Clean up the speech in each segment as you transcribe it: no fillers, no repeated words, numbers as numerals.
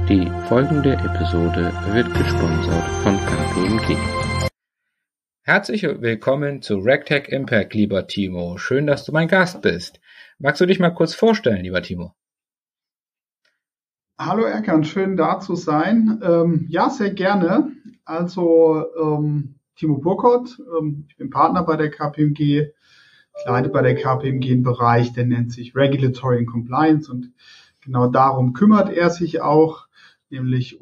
Die folgende Episode wird gesponsert von KPMG. Herzlich willkommen zu RegTech Impact, lieber Timo. Schön, dass du mein Gast bist. Magst du dich mal kurz vorstellen, lieber Timo? Hallo Erkan, schön da zu sein. Ja, sehr gerne. Also Timo Burkhardt, ich bin Partner bei der KPMG. Ich leite bei der KPMG einen Bereich, der nennt sich Regulatory and Compliance, und genau darum kümmert er sich auch, nämlich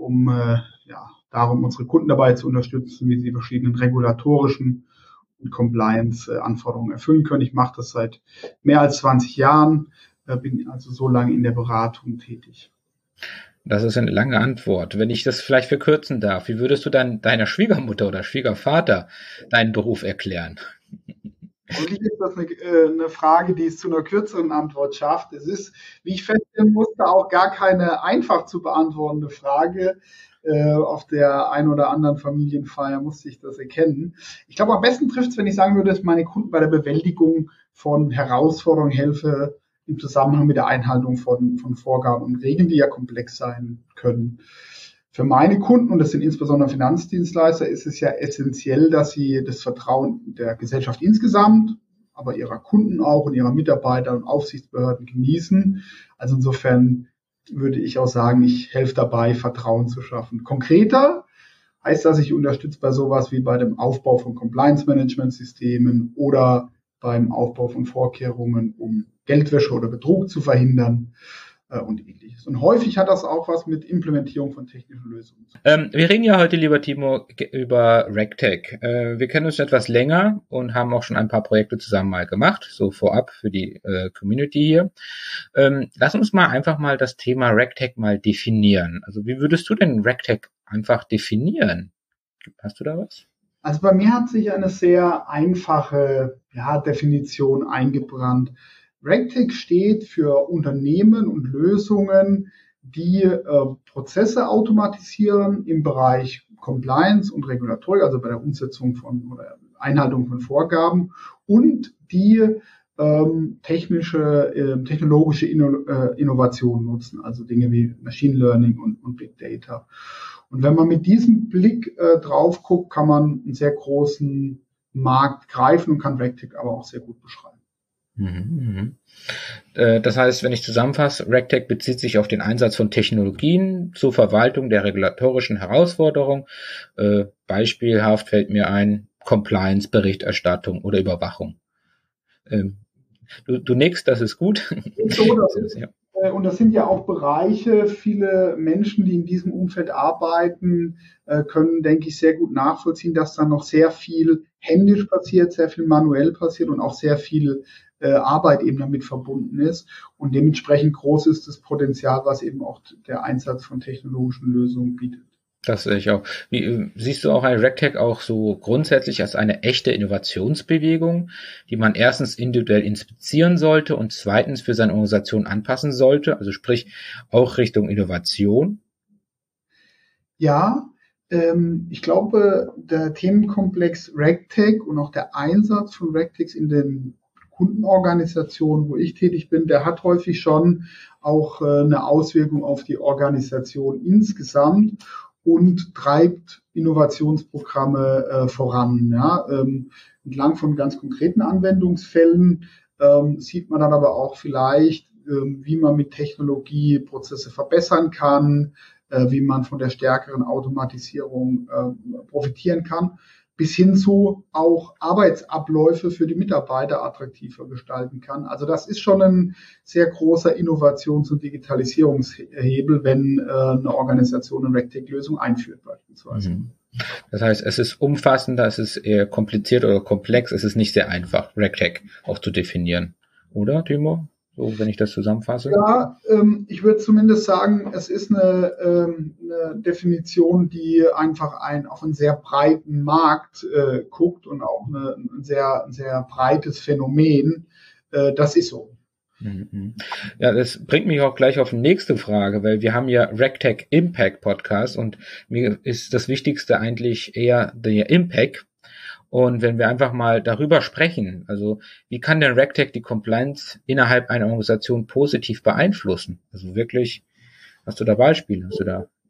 darum, unsere Kunden dabei zu unterstützen, wie sie verschiedenen regulatorischen und Compliance-Anforderungen erfüllen können. Ich mache das seit mehr als 20 Jahren, bin also so lange in der Beratung tätig. Das ist eine lange Antwort. Wenn ich das vielleicht verkürzen darf, wie würdest du dann deiner Schwiegermutter oder Schwiegervater deinen Beruf erklären? Eigentlich ist das eine Frage, die es zu einer kürzeren Antwort schafft. Es ist, wie ich feststellen musste, auch gar keine einfach zu beantwortende Frage. Auf der ein oder anderen Familienfeier musste ich das erkennen. Ich glaube, am besten trifft es, wenn ich sagen würde, dass meine Kunden bei der Bewältigung von Herausforderungen helfe, im Zusammenhang mit der Einhaltung von Vorgaben und Regeln, die ja komplex sein können. Für meine Kunden, und das sind insbesondere Finanzdienstleister, ist es ja essentiell, dass sie das Vertrauen der Gesellschaft insgesamt, aber ihrer Kunden auch und ihrer Mitarbeiter und Aufsichtsbehörden genießen. Also insofern würde ich auch sagen, ich helfe dabei, Vertrauen zu schaffen. Konkreter heißt das, ich unterstütze bei sowas wie bei dem Aufbau von Compliance-Management-Systemen oder beim Aufbau von Vorkehrungen, um Geldwäsche oder Betrug zu verhindern und ähnliches. Und häufig hat das auch was mit Implementierung von technischen Lösungen zu tun. Wir reden ja heute, lieber Timo, über RegTech. Wir kennen uns etwas länger und haben auch schon ein paar Projekte zusammen mal gemacht, so vorab für die Community hier. Lass uns mal einfach mal das Thema RegTech mal definieren. Also wie würdest du denn RegTech einfach definieren? Hast du da was? Also bei mir hat sich eine sehr einfache Definition eingebrannt. RegTech steht für Unternehmen und Lösungen, die Prozesse automatisieren im Bereich Compliance und Regulatorik, also bei der Umsetzung von oder Einhaltung von Vorgaben, und die technologische Innovationen nutzen, also Dinge wie Machine Learning und Big Data. Und wenn man mit diesem Blick drauf guckt, kann man einen sehr großen Markt greifen und kann RegTech aber auch sehr gut beschreiben. Das heißt, wenn ich zusammenfasse, RegTech bezieht sich auf den Einsatz von Technologien zur Verwaltung der regulatorischen Herausforderungen. Beispielhaft fällt mir ein Compliance, Berichterstattung oder Überwachung. Du nickst, das ist gut. Und das sind ja auch Bereiche, viele Menschen, die in diesem Umfeld arbeiten, können, denke ich, sehr gut nachvollziehen, dass da noch sehr viel händisch passiert, sehr viel manuell passiert und auch sehr viel Arbeit eben damit verbunden ist. Und dementsprechend groß ist das Potenzial, was eben auch der Einsatz von technologischen Lösungen bietet. Das sehe ich auch. Wie, siehst du auch ein RegTech auch so grundsätzlich als eine echte Innovationsbewegung, die man erstens individuell inspizieren sollte und zweitens für seine Organisation anpassen sollte, also sprich auch Richtung Innovation? Ja, ich glaube, der Themenkomplex RegTech und auch der Einsatz von RegTechs in den Kundenorganisationen, wo ich tätig bin, der hat häufig schon auch eine Auswirkung auf die Organisation insgesamt und treibt Innovationsprogramme voran. Ja. Entlang von ganz konkreten Anwendungsfällen sieht man dann aber auch vielleicht, wie man mit Technologie Prozesse verbessern kann, wie man von der stärkeren Automatisierung profitieren kann, bis hin zu auch Arbeitsabläufe für die Mitarbeiter attraktiver gestalten kann. Also das ist schon ein sehr großer Innovations- und Digitalisierungshebel, wenn eine Organisation eine RegTech-Lösung einführt beispielsweise. Das heißt, es ist umfassender, es ist eher kompliziert oder komplex, es ist nicht sehr einfach, RegTech auch zu definieren. Oder, Timo? So, wenn ich das zusammenfasse? Ja, ich würde zumindest sagen, es ist eine Definition, die einfach auf einen sehr breiten Markt guckt und auch ein sehr breites Phänomen. Das ist so. Ja, das bringt mich auch gleich auf die nächste Frage, weil wir haben ja RegTech Impact Podcast und mir ist das Wichtigste eigentlich eher der Impact. Und wenn wir einfach mal darüber sprechen, also wie kann denn RegTech die Compliance innerhalb einer Organisation positiv beeinflussen? Also wirklich, hast du da Beispiele? Hast du da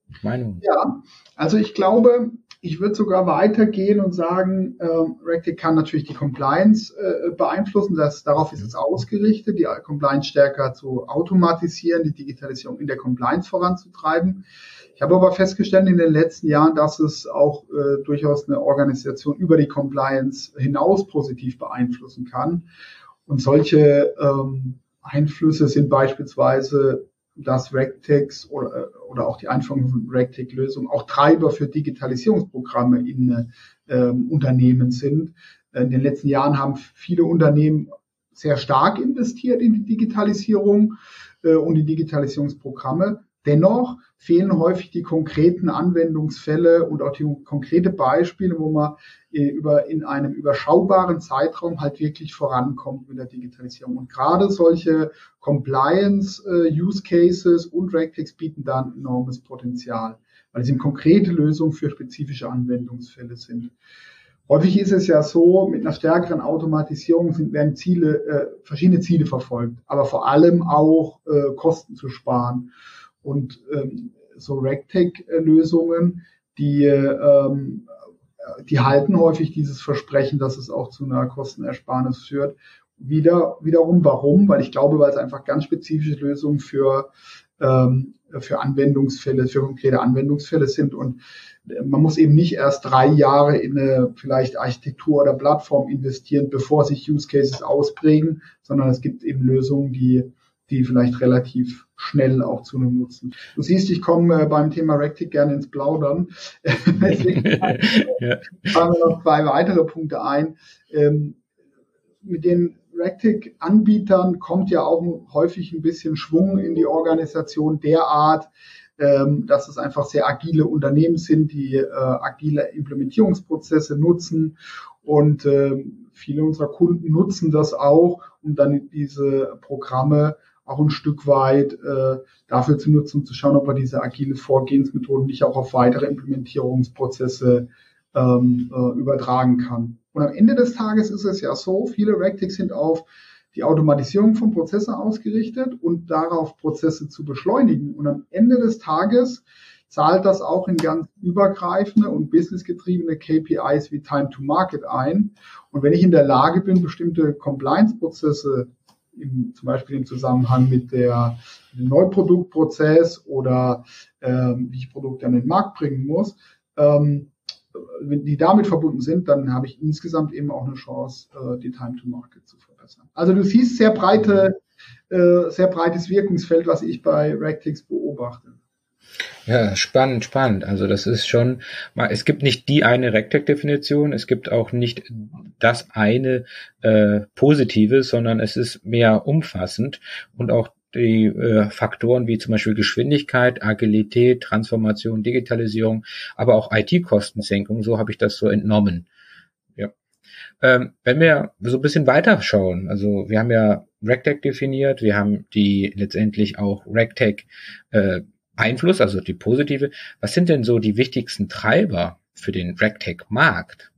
Meinung? Ja, also ich glaube, ich würde sogar weitergehen und sagen, RegTech kann natürlich die Compliance beeinflussen. Darauf ist es ausgerichtet, die Compliance stärker zu automatisieren, die Digitalisierung in der Compliance voranzutreiben. Ich habe aber festgestellt in den letzten Jahren, dass es auch durchaus eine Organisation über die Compliance hinaus positiv beeinflussen kann. Und solche Einflüsse sind beispielsweise, dass RegTechs oder auch die Einführung von RegTech-Lösungen auch Treiber für Digitalisierungsprogramme in Unternehmen sind. In den letzten Jahren haben viele Unternehmen sehr stark investiert in die Digitalisierung und die Digitalisierungsprogramme. Dennoch fehlen häufig die konkreten Anwendungsfälle und auch die konkrete Beispiele, wo man in einem überschaubaren Zeitraum halt wirklich vorankommt mit der Digitalisierung. Und gerade solche Compliance-Use-Cases und RegTechs bieten da ein enormes Potenzial, weil sie konkrete Lösungen für spezifische Anwendungsfälle sind. Häufig ist es ja so, mit einer stärkeren Automatisierung werden verschiedene Ziele verfolgt, aber vor allem auch Kosten zu sparen. Und so RegTech-Lösungen, die halten häufig dieses Versprechen, dass es auch zu einer Kostenersparnis führt. Wiederum, warum? Weil ich glaube, weil es einfach ganz spezifische Lösungen für Anwendungsfälle, für konkrete Anwendungsfälle sind. Und man muss eben nicht erst 3 Jahre in eine vielleicht Architektur oder Plattform investieren, bevor sich Use Cases ausprägen, sondern es gibt eben Lösungen, die vielleicht relativ schnell auch zu einem Nutzen. Du siehst, ich komme beim Thema RegTech gerne ins Plaudern. Deswegen fallen mir noch 2 weitere Punkte ein. Mit den RegTech-Anbietern kommt ja auch häufig ein bisschen Schwung in die Organisation derart, dass es einfach sehr agile Unternehmen sind, die agile Implementierungsprozesse nutzen. Und viele unserer Kunden nutzen das auch, um dann diese Programme auch ein Stück weit dafür zu nutzen, um zu schauen, ob wir diese agile Vorgehensmethoden nicht auch auf weitere Implementierungsprozesse übertragen kann. Und am Ende des Tages ist es ja so, viele RegTechs sind auf die Automatisierung von Prozessen ausgerichtet und darauf Prozesse zu beschleunigen. Und am Ende des Tages zahlt das auch in ganz übergreifende und businessgetriebene KPIs wie Time to Market ein. Und wenn ich in der Lage bin, bestimmte Compliance-Prozesse zum Beispiel im Zusammenhang mit dem Neuproduktprozess oder wie ich Produkte an den Markt bringen muss, wenn die damit verbunden sind, dann habe ich insgesamt eben auch eine Chance, die Time to Market zu verbessern. Also du siehst sehr breites Wirkungsfeld, was ich bei RegTechs beobachte. Ja, spannend, spannend. Also das ist schon, es gibt nicht die eine RegTech-Definition, es gibt auch nicht das eine Positive, sondern es ist mehr umfassend und auch die Faktoren wie zum Beispiel Geschwindigkeit, Agilität, Transformation, Digitalisierung, aber auch IT-Kostensenkung, so habe ich das so entnommen. Ja. Wenn wir so ein bisschen weiter schauen, also wir haben ja RegTech definiert, wir haben die letztendlich auch RegTech Einfluss, also die positive. Was sind denn so die wichtigsten Treiber für den RegTech-Markt?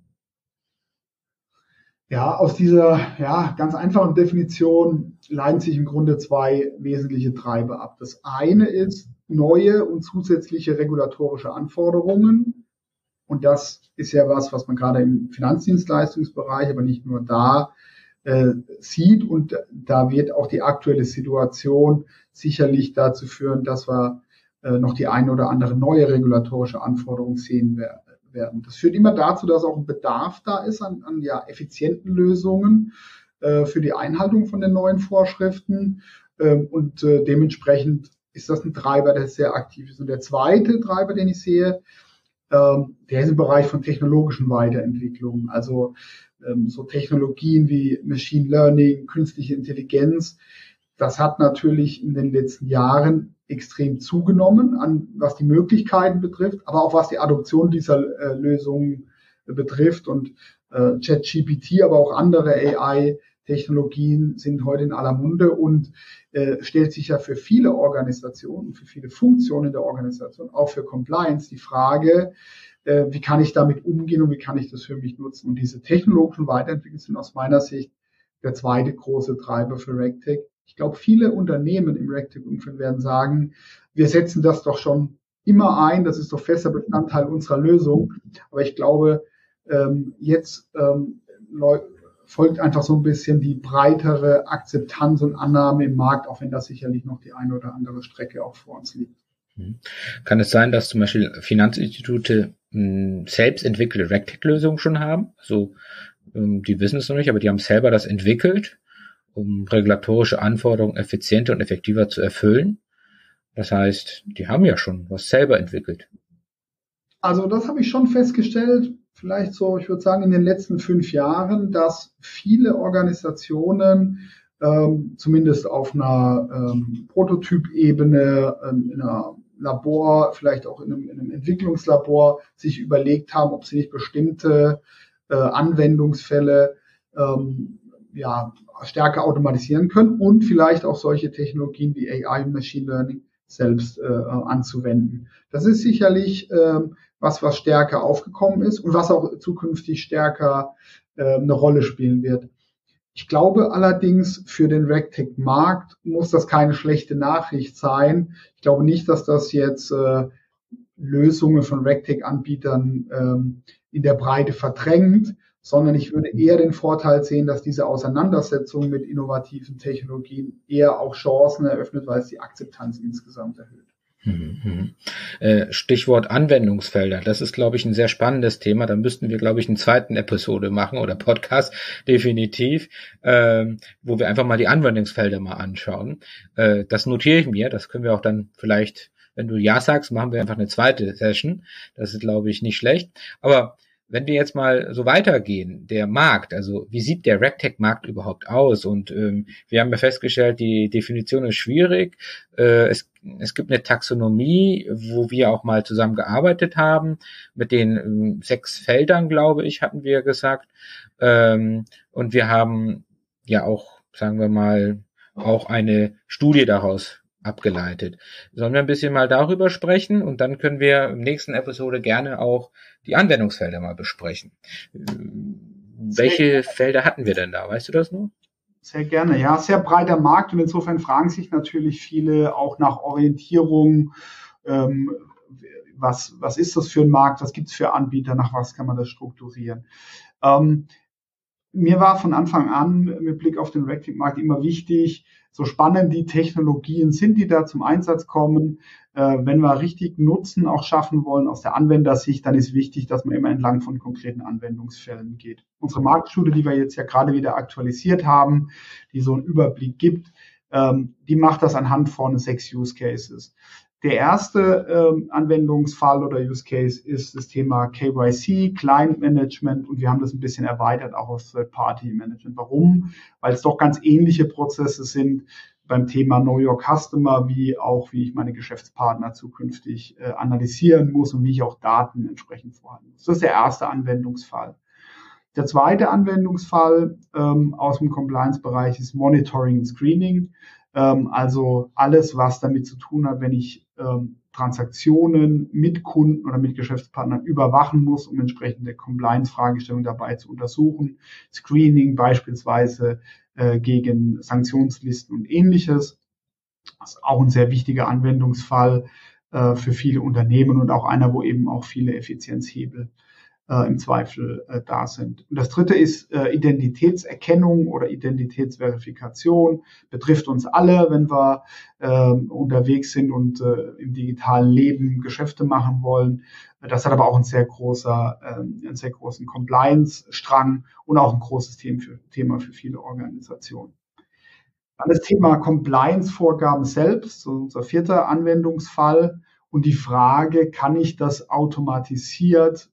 Ja, aus dieser ganz einfachen Definition leiten sich im Grunde 2 wesentliche Treiber ab. Das eine ist neue und zusätzliche regulatorische Anforderungen. Und das ist ja was man gerade im Finanzdienstleistungsbereich, aber nicht nur da sieht. Und da wird auch die aktuelle Situation sicherlich dazu führen, dass wir noch die eine oder andere neue regulatorische Anforderung sehen werden. Das führt immer dazu, dass auch ein Bedarf da ist an effizienten Lösungen für die Einhaltung von den neuen Vorschriften. Und dementsprechend ist das ein Treiber, der sehr aktiv ist. Und der zweite Treiber, den ich sehe, der ist im Bereich von technologischen Weiterentwicklungen. Also so Technologien wie Machine Learning, künstliche Intelligenz, das hat natürlich in den letzten Jahren extrem zugenommen, was die Möglichkeiten betrifft, aber auch was die Adoption dieser Lösungen betrifft. Und ChatGPT, aber auch andere AI-Technologien sind heute in aller Munde und stellt sich ja für viele Organisationen, für viele Funktionen der Organisation, auch für Compliance die Frage, wie kann ich damit umgehen und wie kann ich das für mich nutzen? Und diese technologischen Weiterentwicklungen sind aus meiner Sicht der zweite große Treiber für RegTech. Ich glaube, viele Unternehmen im RegTech-Umfeld werden sagen, wir setzen das doch schon immer ein, das ist doch fester Bestandteil unserer Lösung. Aber ich glaube, jetzt folgt einfach so ein bisschen die breitere Akzeptanz und Annahme im Markt, auch wenn das sicherlich noch die eine oder andere Strecke auch vor uns liegt. Kann es sein, dass zum Beispiel Finanzinstitute selbst entwickelte RegTech-Lösungen schon haben? Also die wissen es noch nicht, aber die haben selber das entwickelt, um regulatorische Anforderungen effizienter und effektiver zu erfüllen. Das heißt, die haben ja schon was selber entwickelt. Also das habe ich schon festgestellt, vielleicht so, ich würde sagen, in den letzten 5 Jahren, dass viele Organisationen zumindest auf einer Prototypebene, in einer Labor, vielleicht auch in einem Entwicklungslabor, sich überlegt haben, ob sie nicht bestimmte Anwendungsfälle stärker automatisieren können und vielleicht auch solche Technologien wie AI und Machine Learning selbst anzuwenden. Das ist sicherlich was stärker aufgekommen ist und was auch zukünftig stärker eine Rolle spielen wird. Ich glaube allerdings, für den RegTech-Markt muss das keine schlechte Nachricht sein. Ich glaube nicht, dass das jetzt Lösungen von RegTech-Anbietern in der Breite verdrängt, sondern ich würde eher den Vorteil sehen, dass diese Auseinandersetzung mit innovativen Technologien eher auch Chancen eröffnet, weil es die Akzeptanz insgesamt erhöht. Stichwort Anwendungsfelder. Das ist, glaube ich, ein sehr spannendes Thema. Da müssten wir, glaube ich, einen zweiten Episode machen oder Podcast, definitiv, wo wir einfach mal die Anwendungsfelder mal anschauen. Das notiere ich mir. Das können wir auch dann vielleicht, wenn du Ja sagst, machen wir einfach eine zweite Session. Das ist, glaube ich, nicht schlecht. Aber wenn wir jetzt mal so weitergehen, der Markt, also wie sieht der RegTech-Markt überhaupt aus? Und wir haben ja festgestellt, die Definition ist schwierig. Es gibt eine Taxonomie, wo wir auch mal zusammen gearbeitet haben, mit den 6 Feldern, glaube ich, hatten wir gesagt. Und wir haben ja auch, sagen wir mal, auch eine Studie daraus abgeleitet. Sollen wir ein bisschen mal darüber sprechen und dann können wir im nächsten Episode gerne auch die Anwendungsfelder mal besprechen. Welche Felder hatten wir denn da? Weißt du das nur? Sehr gerne, ja. Sehr breiter Markt und insofern fragen sich natürlich viele auch nach Orientierung. Was ist das für ein Markt? Was gibt es für Anbieter? Nach was kann man das strukturieren? Mir war von Anfang an mit Blick auf den RegTech-Markt immer wichtig, so spannend die Technologien sind, die da zum Einsatz kommen, wenn wir richtig Nutzen auch schaffen wollen aus der Anwendersicht, dann ist wichtig, dass man immer entlang von konkreten Anwendungsfällen geht. Unsere Marktstudie, die wir jetzt ja gerade wieder aktualisiert haben, die so einen Überblick gibt, die macht das anhand von 6 Use Cases. Der erste Anwendungsfall oder Use Case ist das Thema KYC, Client Management, und wir haben das ein bisschen erweitert auch auf Third-Party Management. Warum? Weil es doch ganz ähnliche Prozesse sind beim Thema Know Your Customer, wie ich meine Geschäftspartner zukünftig analysieren muss und wie ich auch Daten entsprechend vorhalten muss. Das ist der erste Anwendungsfall. Der zweite Anwendungsfall aus dem Compliance-Bereich ist Monitoring und Screening. Also alles, was damit zu tun hat, wenn ich Transaktionen mit Kunden oder mit Geschäftspartnern überwachen muss, um entsprechende Compliance-Fragestellungen dabei zu untersuchen. Screening beispielsweise gegen Sanktionslisten und Ähnliches. Das ist auch ein sehr wichtiger Anwendungsfall für viele Unternehmen und auch einer, wo eben auch viele Effizienzhebel im Zweifel da sind. Und das dritte ist Identitätserkennung oder Identitätsverifikation. Betrifft uns alle, wenn wir unterwegs sind und im digitalen Leben Geschäfte machen wollen. Das hat aber auch einen sehr großen Compliance-Strang und auch ein großes Thema für viele Organisationen. Dann das Thema Compliance-Vorgaben selbst, so unser 4. Anwendungsfall. Und die Frage, kann ich das automatisiert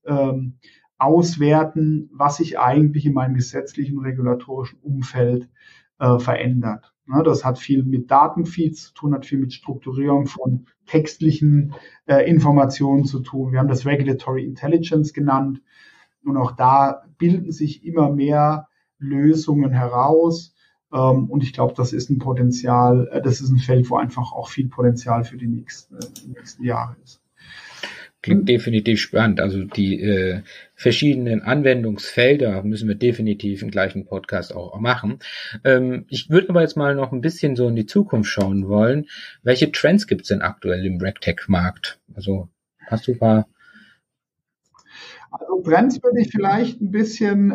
auswerten, was sich eigentlich in meinem gesetzlichen und regulatorischen Umfeld verändert. Ne, das hat viel mit Datenfeeds zu tun, hat viel mit Strukturierung von textlichen Informationen zu tun. Wir haben das Regulatory Intelligence genannt. Und auch da bilden sich immer mehr Lösungen heraus. Und ich glaube, das ist ein Feld, wo einfach auch viel Potenzial für die nächsten Jahre ist. Klingt definitiv spannend. Also die verschiedenen Anwendungsfelder müssen wir definitiv im gleichen Podcast auch machen. Ich würde aber jetzt mal noch ein bisschen so in die Zukunft schauen wollen. Welche Trends gibt es denn aktuell im RegTech-Markt? Also hast du ein paar? Also Trends würde ich vielleicht ein bisschen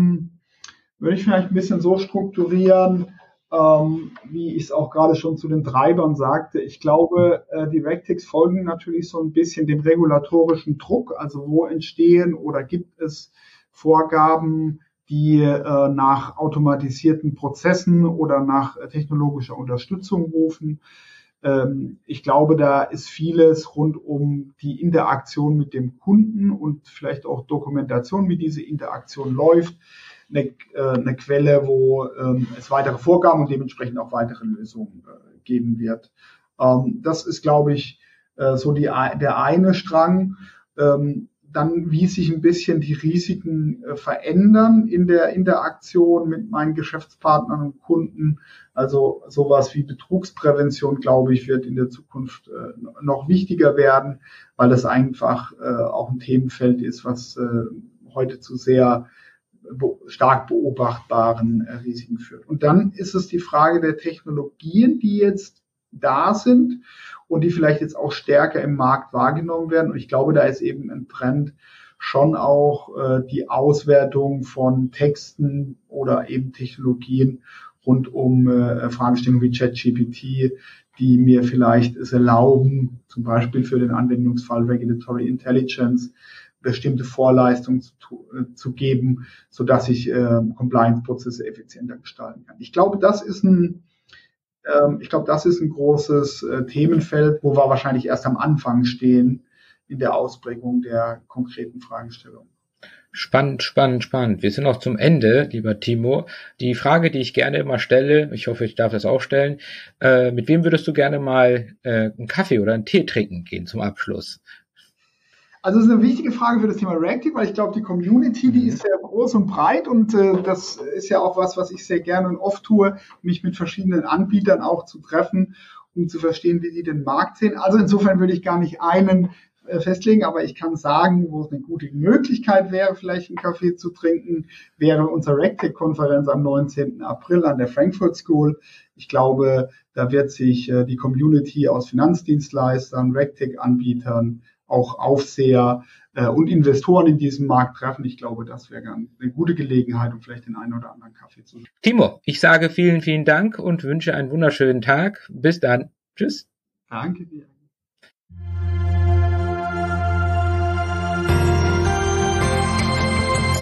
so strukturieren, wie ich es auch gerade schon zu den Treibern sagte. Ich glaube, die RegTechs folgen natürlich so ein bisschen dem regulatorischen Druck. Also wo entstehen oder gibt es Vorgaben, die nach automatisierten Prozessen oder nach technologischer Unterstützung rufen. Ich glaube, da ist vieles rund um die Interaktion mit dem Kunden und vielleicht auch Dokumentation, wie diese Interaktion läuft, eine Quelle, wo es weitere Vorgaben und dementsprechend auch weitere Lösungen geben wird. Das ist, glaube ich, so der eine Strang. Dann, wie sich ein bisschen die Risiken verändern in der Interaktion mit meinen Geschäftspartnern und Kunden. Also sowas wie Betrugsprävention, glaube ich, wird in der Zukunft noch wichtiger werden, weil das einfach auch ein Themenfeld ist, was heute zu sehr stark beobachtbaren Risiken führt. Und dann ist es die Frage der Technologien, die jetzt da sind und die vielleicht jetzt auch stärker im Markt wahrgenommen werden. Und ich glaube, da ist eben ein Trend schon auch die Auswertung von Texten oder eben Technologien rund um Fragestellungen wie ChatGPT, die mir vielleicht es erlauben, zum Beispiel für den Anwendungsfall Regulatory Intelligence, bestimmte Vorleistungen zu geben, so dass ich Compliance-Prozesse effizienter gestalten kann. Ich glaube, das ist ein großes Themenfeld, wo wir wahrscheinlich erst am Anfang stehen in der Ausprägung der konkreten Fragestellung. Spannend, spannend, spannend. Wir sind noch zum Ende, lieber Timo. Die Frage, die ich gerne immer stelle, ich hoffe, ich darf das auch stellen, mit wem würdest du gerne mal einen Kaffee oder einen Tee trinken gehen zum Abschluss? Also das ist eine wichtige Frage für das Thema RegTech, weil ich glaube, die Community, die ist sehr groß und breit und das ist ja auch was ich sehr gerne und oft tue, mich mit verschiedenen Anbietern auch zu treffen, um zu verstehen, wie die den Markt sehen. Also insofern würde ich gar nicht einen festlegen, aber ich kann sagen, wo es eine gute Möglichkeit wäre, vielleicht einen Kaffee zu trinken, wäre unsere RegTech-Konferenz am 19. April an der Frankfurt School. Ich glaube, da wird sich die Community aus Finanzdienstleistern, RegTech-Anbietern, auch Aufseher und Investoren in diesem Markt treffen. Ich glaube, das wäre eine gute Gelegenheit, um vielleicht den einen oder anderen Kaffee zu trinken. Timo, ich sage vielen, vielen Dank und wünsche einen wunderschönen Tag. Bis dann. Tschüss. Danke dir.